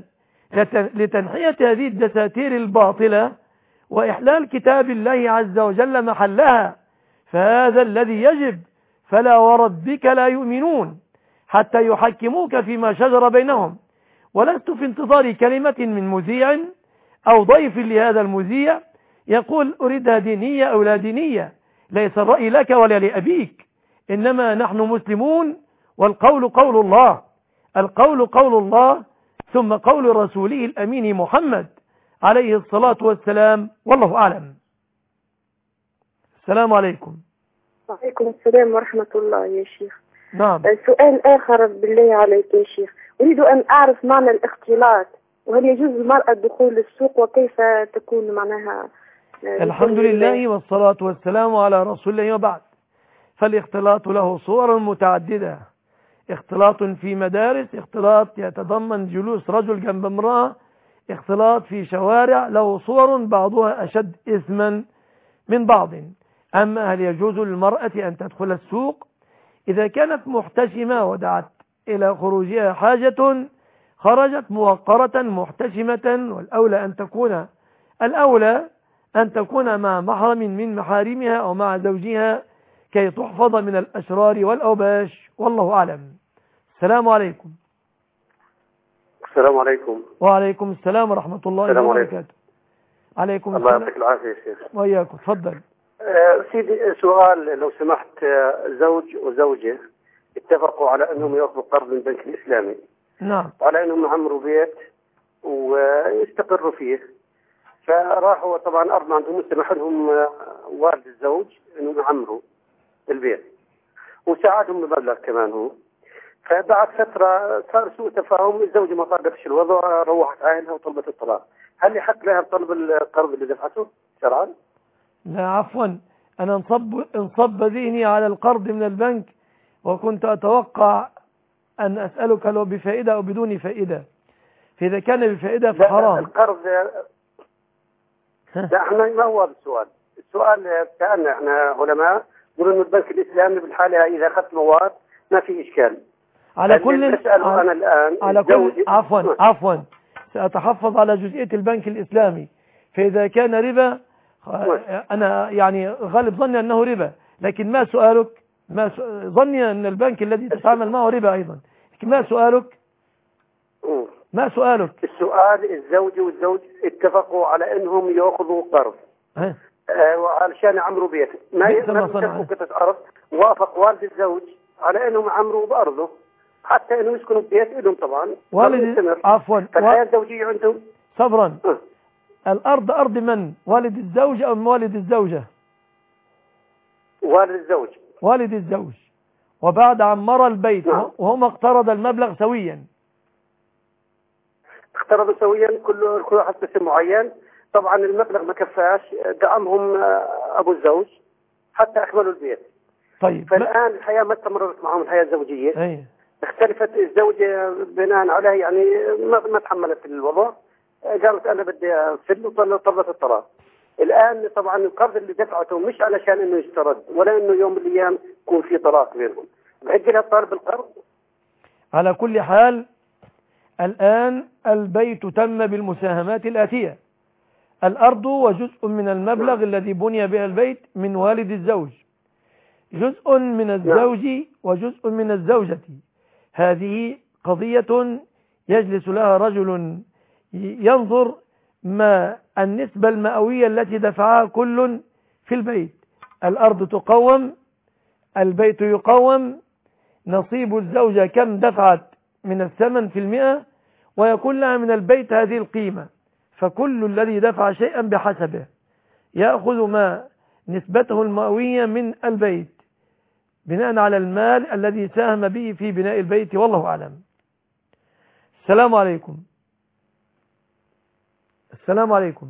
لتنحية هذه الدساتير الباطلة وإحلال كتاب الله عز وجل محلها، فهذا الذي يجب. فلا وربك لا يؤمنون حتى يحكموك فيما شجر بينهم. ولست في انتظار كلمة من مذيع أو ضيف لهذا المذيع يقول أريدها دينية أو لا دينية، ليس الرأي لك ولا لأبيك، إنما نحن مسلمون، والقول قول الله، القول قول الله ثم قول رسوله الأمين محمد عليه الصلاة والسلام، والله أعلم. السلام عليكم. وعليكم السلام ورحمة الله يا شيخ. نعم. سؤال آخر بالله عليك يا شيخ، أريد أن أعرف معنى الاختلاط، وهل يجوز للمرأة الدخول للسوق وكيف تكون معناها؟ الحمد لله والصلاة والسلام على رسول الله وبعد. فالاختلاط له صور متعددة، اختلاط في مدارس، اختلاط يتضمن جلوس رجل جنب امرأة، اختلاط في شوارع، له صور بعضها أشد إثما من بعض. أما هل يجوز للمرأة أن تدخل السوق؟ إذا كانت محتشمة ودعت إلى خروجها حاجة خرجت موقرة محتشمة، والأولى أن تكون مع محرم من محارمها أو مع زوجها كي تحفظ من الأشرار والأوباش، والله أعلم. السلام عليكم. السلام عليكم. وعليكم السلام ورحمة الله وبركاته. عليكم السلام. الله السلام. يعطيك العافية يا شيخ. وإياكم، تفضل. سيدي سؤال لو سمحت. زوج وزوجة اتفقوا على أنهم يأخذوا قرض من البنك الإسلامي. نعم. وعلى أنهم يعمروا بيت ويستقروا فيه، فراحوا طبعا أرض ما عندهم سمح لهم والد الزوج أنهم يعمروا البيت وساعدهم بمبلغ كمان هو. فبعد فترة صار سوء تفاهم، الزوجة ما طاقتش الوضع، روحت عائلها وطلبت الطلاق. هل يحق لها طلب القرض اللي دفعته شرعا؟ لا عفوا، أنا انصب ذهني على القرض من البنك، وكنت أتوقع أن أسألك لو بفائدة أو بدون فائدة، فإذا كان بفائدة فحرام. القرض لا، احنا ما هو هذا السؤال. السؤال كأن احنا علماء يقولون أن البنك الإسلامي بالحالة إذا أخذت مواد ما في إشكال. على كل أنا الآن على كل عفوا سأتحفظ على جزئية البنك الإسلامي، فإذا كان ربا أنا يعني غالب ظني أنه ربا، لكن ما سؤالك؟ ظني أن البنك الذي تتعامل معه ربا أيضا، لكن ما سؤالك؟ ما سؤالك؟ السؤال الزوج والزوج اتفقوا على أنهم يأخذوا قرض وعلشان يعمروا بيت، ما يمسكوا قطعة أرض، وافق والد الزوج على أنهم يعمروا بأرضه حتى أنهم يسكنوا ببيت لهم طبعا. والد عفوا فالحياة الزوجية عندهم صبرا. الأرض أرض من؟ والد الزوج أو والد الزوجة؟ والد الزوج. والد الزوج. وبعد عمر البيت وهم اقترض المبلغ سويا. اقترضوا سويا، كل واحد قسم معين. طبعا المبلغ ما كفاش، دعمهم أبو الزوج حتى أكملوا البيت. طيب. فالآن الحياة ما استمرت معهم، الحياة الزوجية. أي. اختلفت الزوجة بناء عليه، يعني ما تحملت الوضع، قالت أنا بدي أفل وطلبت الطلاق. الآن طبعا القرض اللي دفعته مش علشان إنه يسترد ولا إنه يوم من الأيام يكون في طلاق بينهم، بحق لها طالب القرض. على كل حال الآن البيت تم بالمساهمات الآتية: الأرض وجزء من المبلغ الذي بني به البيت من والد الزوج، جزء من الزوج وجزء من الزوجة. هذه قضية يجلس لها رجل ينظر ما النسبة المئوية التي دفعها كل في البيت. الأرض تقوم، البيت يقوم، نصيب الزوجة كم دفعت من الثمن في المئة، ويكون لها من البيت هذه القيمة. فكل الذي دفع شيئا بحسبه يأخذ ما نسبته المئوية من البيت بناء على المال الذي ساهم به في بناء البيت، والله أعلم. السلام عليكم. السلام عليكم.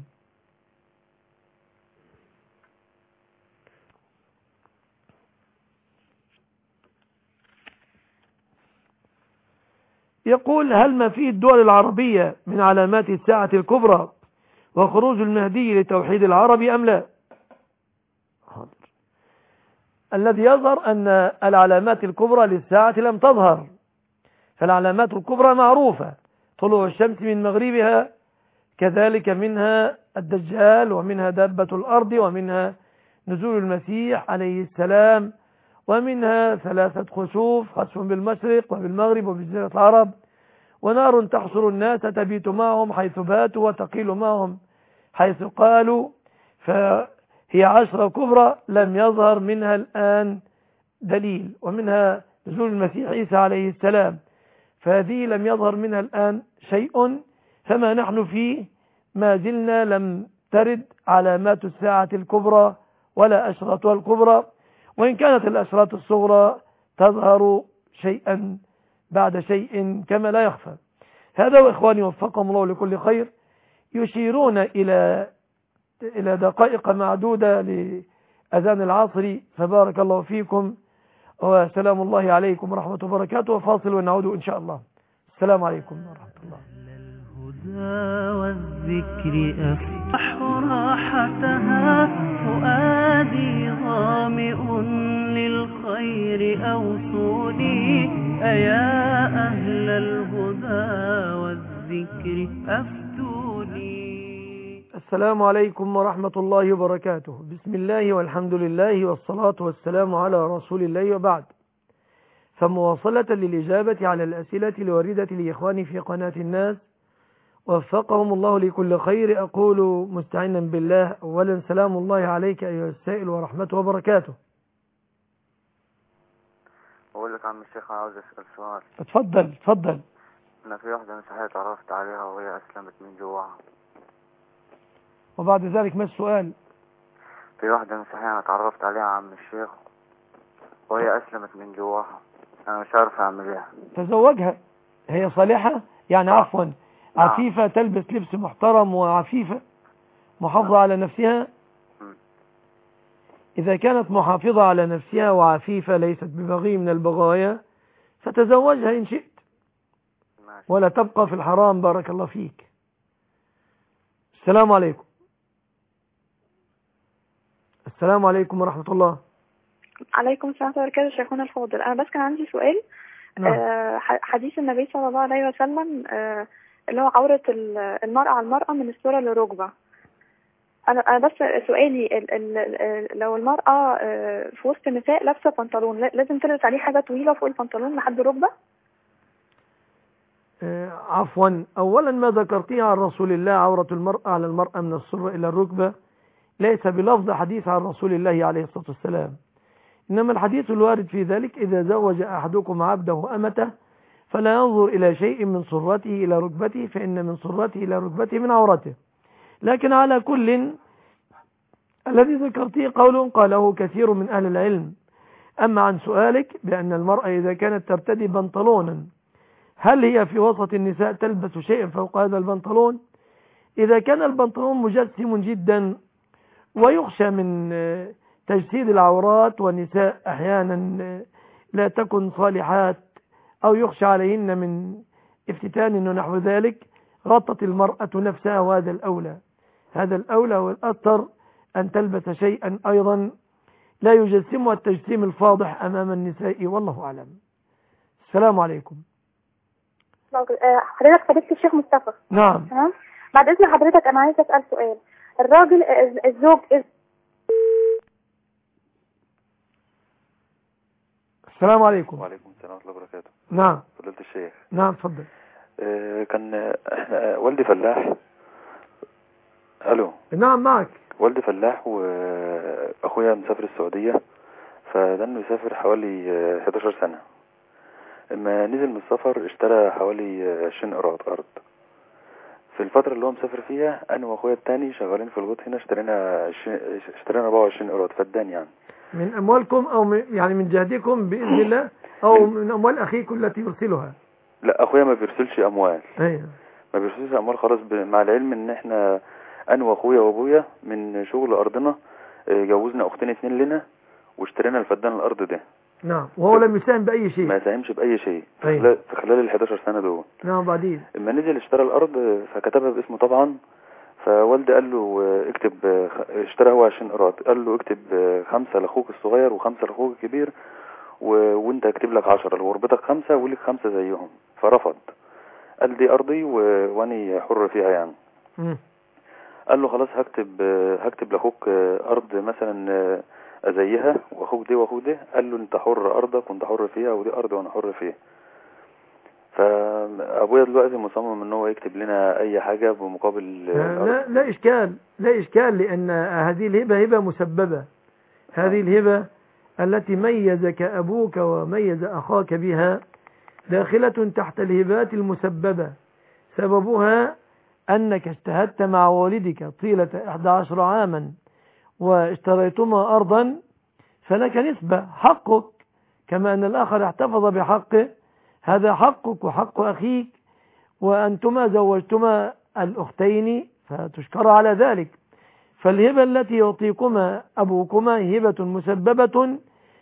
يقول: هل ما في الدول العربية من علامات الساعة الكبرى وخروج المهدي لتوحيد العرب أم لا؟ الذي يظهر أن العلامات الكبرى للساعة لم تظهر، فالعلامات الكبرى معروفة: طلوع الشمس من مغربها، كذلك منها الدجال، ومنها دابة الأرض، ومنها نزول المسيح عليه السلام، ومنها 3 خسوف: خسف بالمشرق وبالمغرب وبجزيرة العرب، ونار تحصر الناس تبيت معهم حيث باتوا وتقيل معهم حيث قالوا. فهي 10 كبرى لم يظهر منها الآن دليل، ومنها نزول المسيح عيسى عليه السلام، فهذه لم يظهر منها الآن شيء. فما نحن فيه ما زلنا لم ترد علامات الساعة الكبرى ولا أشراطها الكبرى، وإن كانت الأشراط الصغرى تظهر شيئا بعد شيء كما لا يخفى. هذا وإخواني وفقهم الله لكل خير يشيرون إلى دقائق معدودة لأذان العصر، فبارك الله فيكم وسلام الله عليكم ورحمة الله وبركاته. وفاصل ونعود إن شاء الله. السلام عليكم ورحمة الله. الهدى والذكر أفتح راحتها، فؤادي ظامئ للخير أوصوني، أيا أهل الهدى والذكر أفتوني. السلام عليكم ورحمة الله وبركاته. بسم الله والحمد لله والصلاة والسلام على رسول الله وبعد. فمواصلة للإجابة على الأسئلة الواردة لإخواني في قناة الناس وفقهم الله لكل خير، أقول مستعينا بالله أولا سلام الله عليك أيها السائل ورحمته وبركاته. أقول لك عم الشيخ عاوز أسأل سؤال. اتفضل. أنا في واحدة مسيحية تعرفت عليها وهي أسلمت من جواها. وبعد ذلك ما السؤال؟ في واحدة مسيحية أنا تعرفت عليها عم الشيخ وهي أسلمت من جواها، أنا مش عارف أعمل إيه. تزوجها، هي صالحة يعني عفوا عفيفة، تلبس لبس محترم وعفيفة محافظة على نفسها. إذا كانت محافظة على نفسها وعفيفة ليست ببغي من البغايا فتزوجها إن شئت ولا تبقى في الحرام. بارك الله فيك. السلام عليكم. السلام عليكم ورحمة الله. عليكم السلام ورحمة الله وبركاته. شيخنا الفاضل، أنا بس كان عندي سؤال. حديث النبي صلى الله عليه وسلم اللي هو عورة المرأة على المرأة من السرة للركبة. أنا بس سؤالي لو المرأة في وسط النساء لابسة بنطلون لازم تلبس عليه حاجة طويلة فوق البنطلون لحد الركبة؟ عفوا، أولا ما ذكرتيه عن رسول الله عورة المرأة على المرأة من السرة إلى الركبة ليس بلفظ حديث عن رسول الله عليه الصلاة والسلام، إنما الحديث الوارد في ذلك إذا زوج أحدكم عبده أمته فلا ينظر إلى شيء من سرته إلى ركبته فإن من سرته إلى ركبته من عورته. لكن على كل الذي ذكرته قول قاله كثير من أهل العلم. أما عن سؤالك بأن المرأة إذا كانت ترتدي بنطلونا هل هي في وسط النساء تلبس شيئا فوق هذا البنطلون؟ إذا كان البنطلون مجسم جدا ويخشى من تجسيد العورات، والنساء أحيانا لا تكن صالحات أو يخشى عليهن من افتتان ونحو ذلك، غطت المرأة نفسها، وهذا الأولى. هذا الأولى والأكثر أن تلبس شيئا أيضا لا يجسمها التجسيم الفاضح أمام النساء، والله أعلم. السلام عليكم. حضرتك فضيلة الشيخ مصطفى. نعم. بعد إذن حضرتك أنا عايزة أسأل سؤال. الراجل الزوج السلام عليكم. وعليكم السلام ورحمة الله وبركاته. نعم. فضيلة الشيخ. نعم تفضل. كان احنا والدي فلاح. الو. نعم معك. والدي فلاح واخويا مسافر السعودية، فدنه يسافر حوالي 11 سنة. اما نزل من السفر اشترى حوالي 20 قراط ارض. في الفترة اللي هو مسافر فيها انا واخويا التاني شغالين في الغوط هنا اشترينا 24 قراط فدان. يعني من اموالكم او يعني من جهدكم باذن الله او من اموال اخيكم التي يرسلها؟ لا، اخويا ما بيرسلش اموال. ايوه ما بيرسلش اموال خلاص، مع العلم ان احنا انا واخويا وابويا من شغل ارضنا جوزنا اختين 2 لنا واشترينا الفدان الارض ده. نعم. وهو لم يساهم باي شيء؟ ما ساهمش باي شيء أيوة. في خلال ال 11 سنة دول. نعم. بعدين اما نزل اشترى الارض فكتبها باسمه طبعا، فوالدي قال له اكتب، اشترى هو 20 قراط، قال له اكتب 5 لاخوك الصغير و5 لاخوك الكبير وانت اكتب لك 10 لغربتك 5 وليك 5 زيهم. فرفض، قال دي ارضي واني حر فيها يعني. قال له خلاص هكتب لاخوك ارض مثلا زيها واخوك دي واخوك دي. قال له انت حر ارضك وانت حر فيها ودي ارض وانا حر فيها. فابويا دلوقتي مصمم ان هو يكتب لنا اي حاجة بمقابل لا اشكال لان هذه الهبة هبة مسببة. هذه الهبة التي ميزك ابوك وميز اخاك بها داخلة تحت الهبات المسببة، سببها انك اجتهدت مع والدك طيلة 11 عاما واشتريتما ارضا فلك نسبة، حقك، كما ان الاخر احتفظ بحقه، هذا حقك وحق أخيك، وأنتما زوجتما الأختين فتشكر على ذلك. فالهبة التي يعطيكما أبوكما هبة مسببة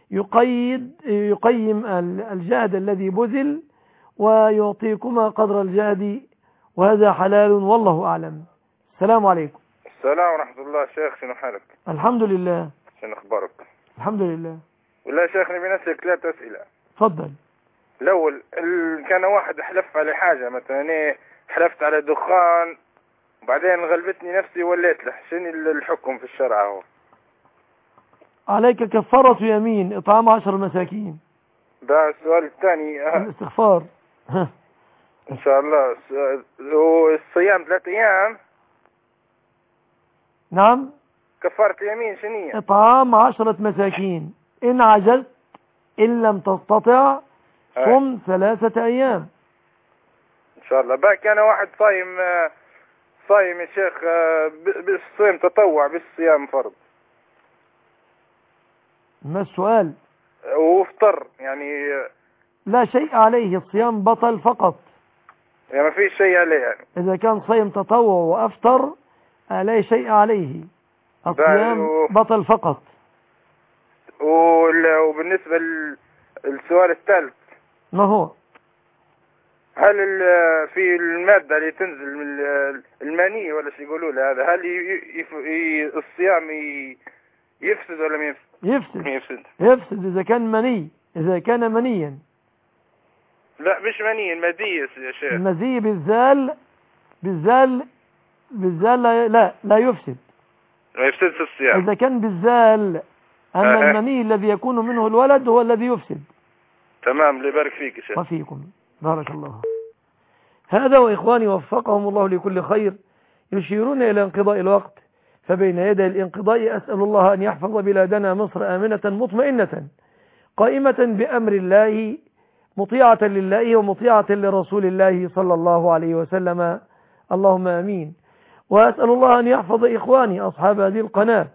يقيم الجهد الذي بذل ويعطيكما قدر الجهد، وهذا حلال والله أعلم. السلام عليكم. السلام ورحمة الله. شيخ شنو حالك؟ الحمد لله. شنو أخبارك؟ الحمد لله. والله شيخ نبي نسألك 3 أسئلة. تفضل. الأول، كان واحد حلف على حاجة، مثلا حلفت على دخان وبعدين غلبتني نفسي وليت له، شنو الحكم في الشرع هو؟ عليك كفارة يمين، إطعام 10 مساكين. ده السؤال الثاني. الاستغفار. إن شاء الله. والصيام 3 أيام. نعم. كفارة اليمين شنية؟ إطعام 10 مساكين. إن عجزت إن لم تستطع صم 3 أيام. إن شاء الله. باقي أنا واحد صايم يا شيخ، بالصيام تطوع بالصيام فرض. ما السؤال؟ وافطر يعني. لا شيء عليه، الصيام بطل فقط. يعني ما فيش شيء عليه يعني. إذا كان صيام تطوع وأفطر لا شيء عليه، الصيام بطل فقط. وبالنسبة للسؤال الثالث، ما هو؟ هل في المادة اللي تنزل من المني ولا شو يقولوا له هذا، هل الصيام يفسد ولا ما يفسد؟ يفسد إذا كان مني، إذا كان منيا. لا مش مني، المذي يا شيخ. المذي بالزال لا يفسد. ما يفسدش الصيام. إذا كان بالزال، أما المني الذي يكون منه الولد هو الذي يفسد. تمام. الله يبارك فيك يا شيخ. وفيكم بارك الله. هذا وإخواني وفقهم الله لكل خير يشيرون إلى انقضاء الوقت، فبين يدي الانقضاء أسأل الله أن يحفظ بلادنا مصر آمنة مطمئنة قائمة بأمر الله مطيعة لله ومطيعة لرسول الله صلى الله عليه وسلم، اللهم آمين. وأسأل الله أن يحفظ إخواني أصحاب هذه القناة،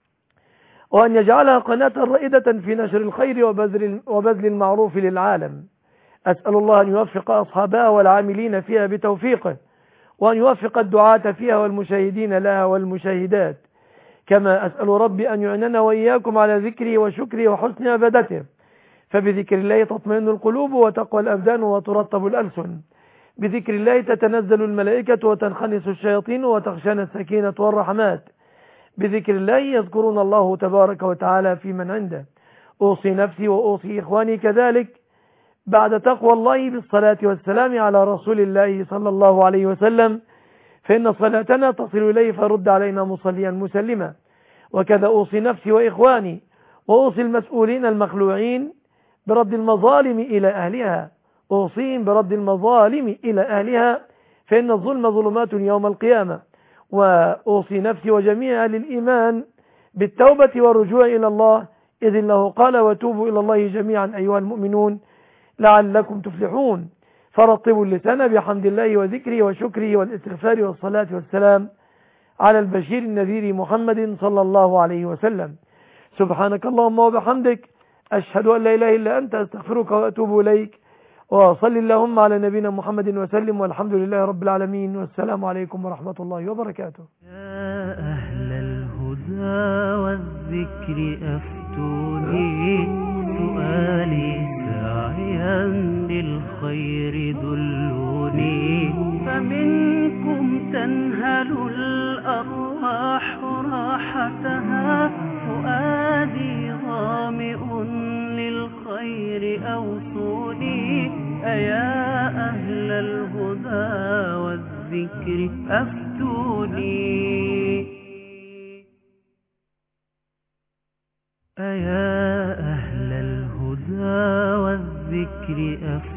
وأن يجعلها قناة رائدة في نشر الخير وبذل المعروف للعالم. أسأل الله أن يوفق أصحابها والعاملين فيها بتوفيقه، وأن يوفق الدعاة فيها والمشاهدين لها والمشاهدات. كما أسأل ربي أن يعننا وإياكم على ذكره وشكره وحسن عبادته، فبذكر الله تطمئن القلوب وتقوى الأبدان وترطب الألسن. بذكر الله تتنزل الملائكة وتنخنس الشياطين وتخشانا السكينة والرحمات. بذكر الله يذكرون الله تبارك وتعالى في من عنده. أوصي نفسي وأوصي إخواني كذلك بعد تقوى الله بالصلاة والسلام على رسول الله صلى الله عليه وسلم، فإن صلاتنا تصل إليه فرد علينا مصليا مسلما. وكذا أوصي نفسي وإخواني وأوصي المسؤولين المخلوعين برد المظالم إلى أهلها، أوصيهم برد المظالم إلى أهلها، فإن الظلم ظلمات يوم القيامة. وأوصي نفسي وجميع أهل الإيمان بالتوبة والرجوع إلى الله، إذ الله قال وتوبوا إلى الله جميعا أيها المؤمنون لعلكم تفلحون. فرطبوا اللسان بحمد الله وذكره وشكره والاستغفار والصلاة والسلام على البشير النذير محمد صلى الله عليه وسلم. سبحانك اللهم وبحمدك، أشهد أن لا إله إلا أنت، أستغفرك وأتوب إليك. وصل اللهم على نبينا محمد وسلم، والحمد لله رب العالمين، والسلام عليكم ورحمة الله وبركاته. يا أهل الهدى والذكر أفتوني، سؤالي ساعيا للخير دلوني، فمنكم تنهل الأرواح راحتها، فؤادي ظامئ للخير أوصوني. أيا أهل الهدى والذكر أفتوني، أيا أهل الهدى والذكر أفتوني.